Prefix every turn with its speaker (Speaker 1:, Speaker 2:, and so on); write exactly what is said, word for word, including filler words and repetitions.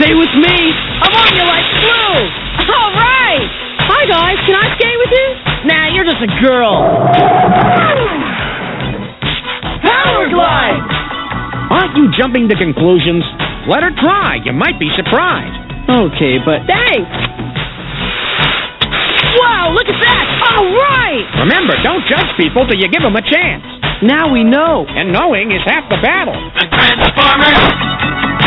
Speaker 1: Stay with me. I'm on you like glue.
Speaker 2: All right. Hi, guys. Can I skate with you?
Speaker 1: Nah, you're just a girl. Power glide.
Speaker 3: Aren't you jumping to conclusions? Let her try. You might be surprised.
Speaker 1: Okay, but...
Speaker 2: Thanks.
Speaker 1: Wow, look at that. All right.
Speaker 3: Remember, don't judge people till you give them a chance.
Speaker 1: Now we know.
Speaker 3: And knowing is half the battle.
Speaker 4: The Transformers